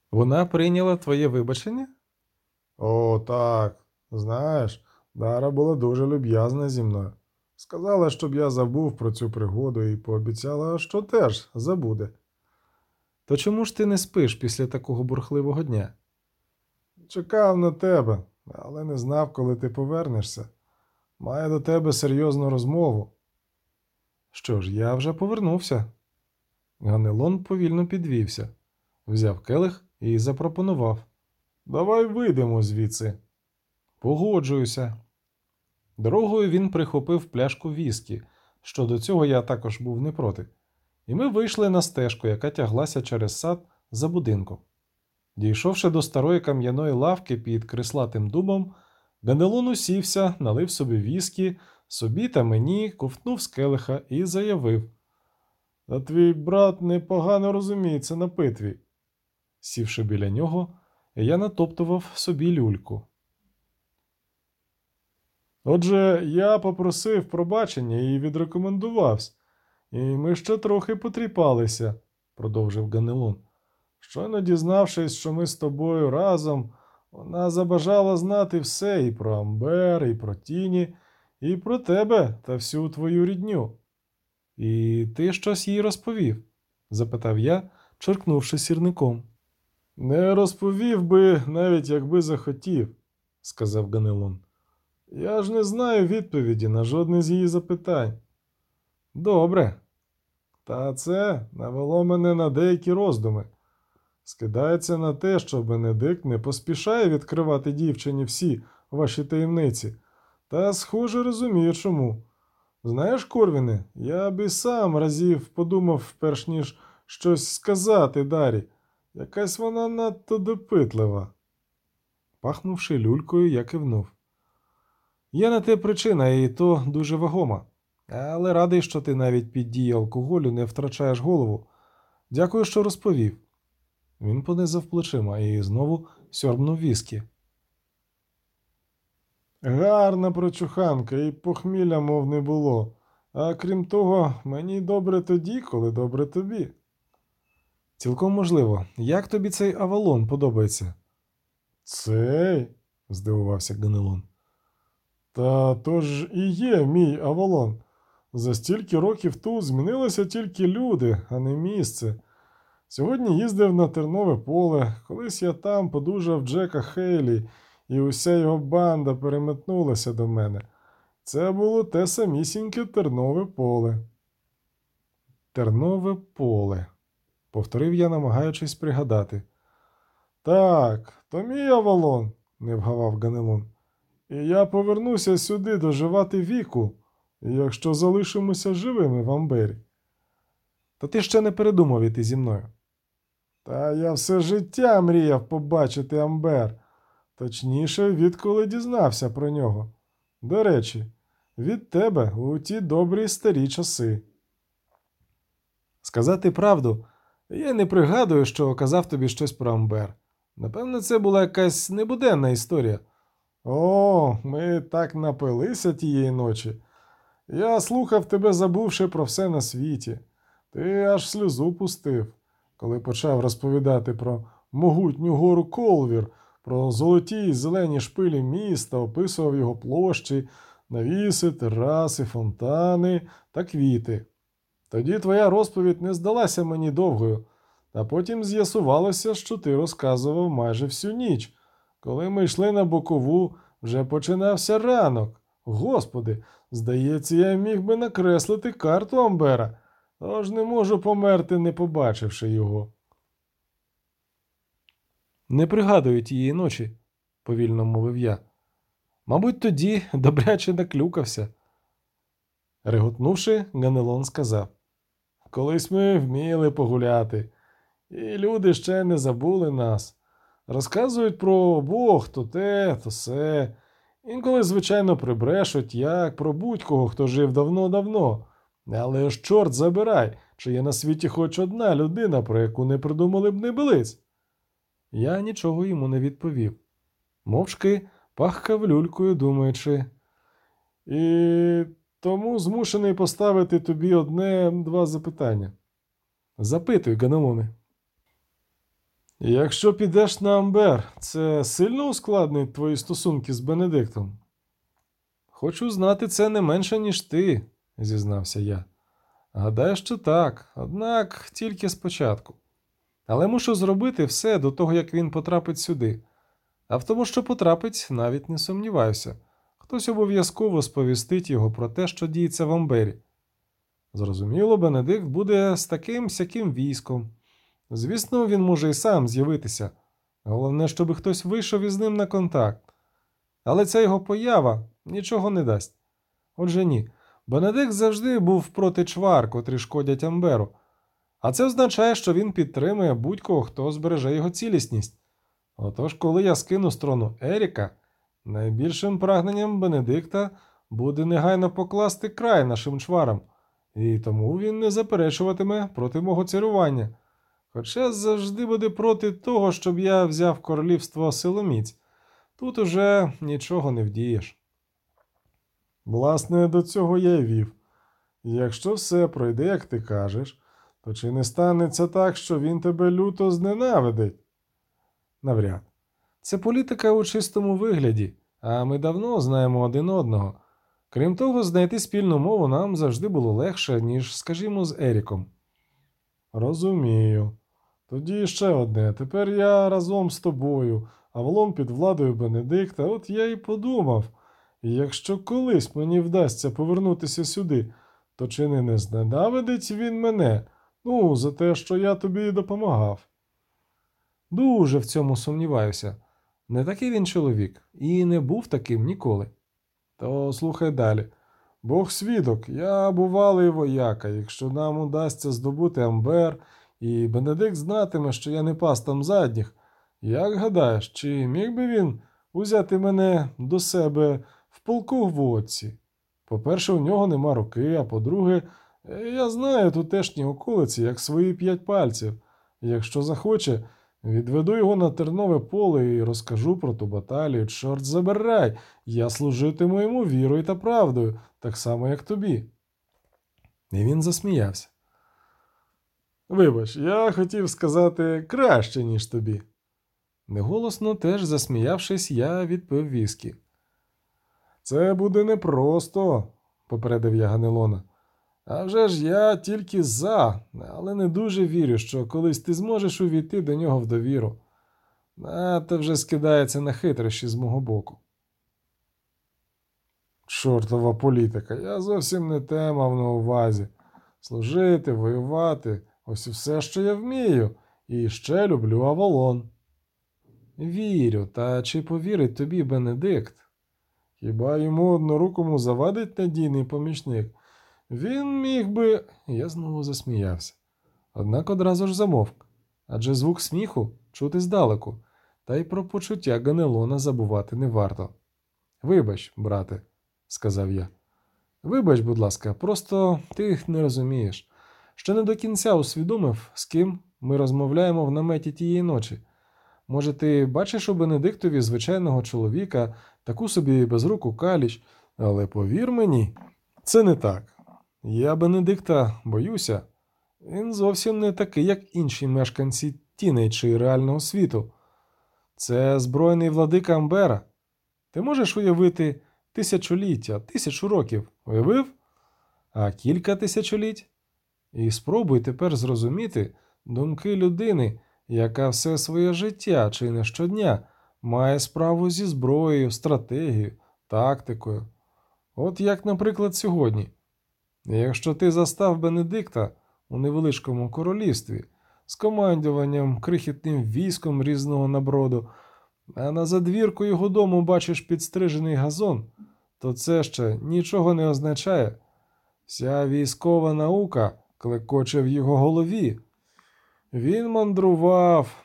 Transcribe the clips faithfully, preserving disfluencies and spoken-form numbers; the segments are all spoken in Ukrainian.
Вона прийняла твоє вибачення? О, так. Знаєш, Дара була дуже люб'язна зі мною. Сказала, щоб я забув про цю пригоду і пообіцяла, що теж забуде. То чому ж ти не спиш після такого бурхливого дня? Чекав на тебе, але не знав, коли ти повернешся. Маю до тебе серйозну розмову. Що ж, я вже повернувся. Ганелон повільно підвівся, взяв келих і запропонував. Давай вийдемо звідси. Погоджуюся. Дорогою він прихопив пляшку віскі, що до цього я також був не проти, і ми вийшли на стежку, яка тяглася через сад за будинком. Дійшовши до старої кам'яної лавки під крислатим дубом, Ганелон усівся, налив собі віскі, собі та мені, ковтнув з келиха і заявив. Та твій брат непогано розуміється на питві. Сівши біля нього, я натоптував собі люльку. Отже, я попросив пробачення і відрекомендувався. І ми ще трохи потріпалися, продовжив Ганелон. Щойно дізнавшись, що ми з тобою разом, вона забажала знати все і про Амбер, і про Тіні, і про тебе та всю твою рідню. І ти щось їй розповів? Запитав я, черкнувши сірником. Не розповів би, навіть якби захотів, сказав Ганелон. Я ж не знаю відповіді на жодне з її запитань. Добре. Та це навело мене на деякі роздуми. Скидається на те, що Бенедикт не поспішає відкривати дівчині всі ваші таємниці, та, схоже, розуміє чому. Знаєш, Корвіне, я би сам разів подумав, перш ніж щось сказати Дарі. Якась вона надто допитлива. Пахнувши люлькою, я кивнув. Є на те причина, і то дуже вагома. Але радий, що ти навіть під дією алкоголю не втрачаєш голову. Дякую, що розповів. Він понизав плечима і знову сьорбнув віскі. Гарна прочуханка, і похмілля, мов не було. А крім того, мені добре тоді, коли добре тобі. Цілком можливо. Як тобі цей Авалон подобається? Цей? Здивувався Ганелон. Та то ж і є мій Авалон. За стільки років тут змінилися тільки люди, а не місце. Сьогодні їздив на Тернове поле, колись я там подужав Джека Хейлі, і уся його банда переметнулася до мене. Це було те самісіньке Тернове поле. Тернове поле, повторив я, намагаючись пригадати. Так, то мій Авалон, не вгавав Ганелон. І я повернуся сюди доживати віку, якщо залишимося живими в Амбері. Та ти ще не передумав іти зі мною. Та я все життя мріяв побачити Амбер, точніше, відколи дізнався про нього. До речі, від тебе у ті добрі старі часи. Сказати правду, я не пригадую, що казав тобі щось про Амбер. Напевно, це була якась небуденна історія. О, ми так напилися тієї ночі. Я слухав тебе, забувши про все на світі. Ти аж сльозу пустив, коли почав розповідати про могутню гору Колвір, про золоті й зелені шпилі міста, описував його площі, навіси, тераси, фонтани та квіти. Тоді твоя розповідь не здалася мені довгою, а потім з'ясувалося, що ти розказував майже всю ніч. Коли ми йшли на бокову, вже починався ранок. Господи, здається, я міг би накреслити карту Амбера, тож не можу померти, не побачивши його. Не пригадую тієї ночі, повільно мовив я. Мабуть, тоді добряче наклюкався. Реготнувши, Ганелон сказав. Колись ми вміли погуляти, і люди ще не забули нас. Розказують про обох то те, то се. Інколи, звичайно, прибрешуть, як про будь-кого, хто жив давно-давно. Але ж чорт забирай, чи є на світі хоч одна людина, про яку не придумали б небилиць. Я нічого йому не відповів. Мовчки пахкав люлькою, думаючи. І тому змушений поставити тобі одне-два запитання. Запитуй, Ганелоне. Якщо підеш на Амбер, це сильно ускладнить твої стосунки з Бенедиктом? Хочу знати це не менше, ніж ти, зізнався я. Гадаю, що так, однак тільки спочатку. Але мушу зробити все до того, як він потрапить сюди. А в тому, що потрапить, навіть не сумніваюся. Хтось обов'язково сповістить його про те, що діється в Амбері. Зрозуміло, Бенедикт буде з таким сяким військом. Звісно, він може і сам з'явитися. Головне, щоб хтось вийшов із ним на контакт. Але ця його поява нічого не дасть. Отже ні, Бенедикт завжди був проти чвар, котрі шкодять Амберу. А це означає, що він підтримує будь-кого, хто збереже його цілісність. Отож, коли я скину з трону Еріка, найбільшим прагненням Бенедикта буде негайно покласти край нашим чварам, і тому він не заперечуватиме проти мого царювання. Хоча завжди буде проти того, щоб я взяв королівство силоміць. Тут уже нічого не вдієш. Власне, до цього я й вів. Якщо все пройде, як ти кажеш, то чи не станеться так, що він тебе люто зненавидить? Навряд. Це політика у чистому вигляді, а ми давно знаємо один одного. Крім того, знайти спільну мову нам завжди було легше, ніж, скажімо, з Еріком. Розумію. Тоді ще одне. Тепер я разом з тобою, Авалон під владою Бенедикта, от я і подумав, якщо колись мені вдасться повернутися сюди, то чи не не зненавидить він мене, ну, за те, що я тобі допомагав? Дуже в цьому сумніваюся. Не такий він чоловік, і не був таким ніколи. То слухай далі. Бог свідок, я бувалий вояка, якщо нам удасться здобути Амбер, і Бенедикт знатиме, що я не пас там задніх, як гадаєш, чи міг би він узяти мене до себе в полку в Отці? По-перше, у нього нема руки, а по-друге, я знаю тутешні околиці, як свої п'ять пальців. Якщо захоче, відведу його на тернове поле і розкажу про ту баталію. Чорт забирай, я служитиму йому вірою та правдою, так само, як тобі. І він засміявся. Вибач, я хотів сказати краще, ніж тобі. Неголосно теж засміявшись, я відпив віскі. Це буде непросто, попередив я Ганелона. А вже ж я тільки за, але не дуже вірю, що колись ти зможеш увійти до нього в довіру. Надто вже скидається на хитрощі з мого боку. Чортова політика, я зовсім не те мав на увазі. Служити, воювати – ось і все, що я вмію, і ще люблю Авалон. Вірю, та чи повірить тобі Бенедикт? Хіба йому однорукому завадить надійний помічник? Він міг би... Я знову засміявся. Однак одразу ж замовк, адже звук сміху чути здалеку, та й про почуття Ганелона забувати не варто. Вибач, брате, сказав я. Вибач, будь ласка, просто ти не розумієш. Ще не до кінця усвідомив, з ким ми розмовляємо в наметі тієї ночі. Може, ти бачиш у Бенедиктові звичайного чоловіка, таку собі безруку каліч, але повір мені, це не так. Я Бенедикта боюся. Він зовсім не такий, як інші мешканці Тіней чи реального світу. Це збройний владика Амбера. Ти можеш уявити тисячоліття, тисячу років. Уявив? А кілька тисячоліть? І спробуй тепер зрозуміти думки людини, яка все своє життя чи не щодня має справу зі зброєю, стратегією, тактикою. От як, наприклад, сьогодні. Якщо ти застав Бенедикта у невеличкому королівстві з командуванням крихітним військом різного наброду, а на задвірку його дому бачиш підстрижений газон, то це ще нічого не означає. Вся військова наука клекоче в його голові. Він мандрував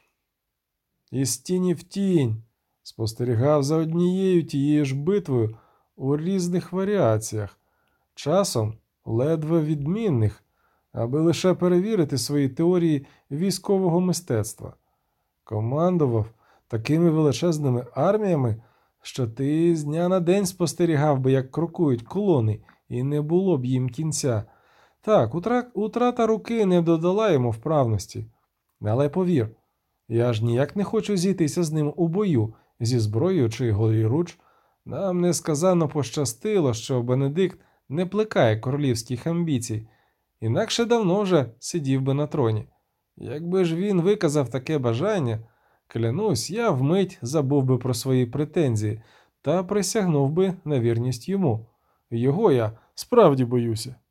із тіні в тінь, спостерігав за однією тією ж битвою у різних варіаціях, часом ледве відмінних, аби лише перевірити свої теорії військового мистецтва. Командував такими величезними арміями, що ти з дня на день спостерігав би, як крокують колони, і не було б їм кінця. Так, утрата руки не додала йому вправності. Але повір, Я ж ніяк не хочу зійтися з ним у бою, зі зброєю чи голіруч. Нам несказано пощастило, що Бенедикт не плекає королівських амбіцій, інакше давно вже сидів би на троні. Якби ж він виказав таке бажання, клянусь, я вмить забув би про свої претензії та присягнув би на вірність йому. Його я справді боюся.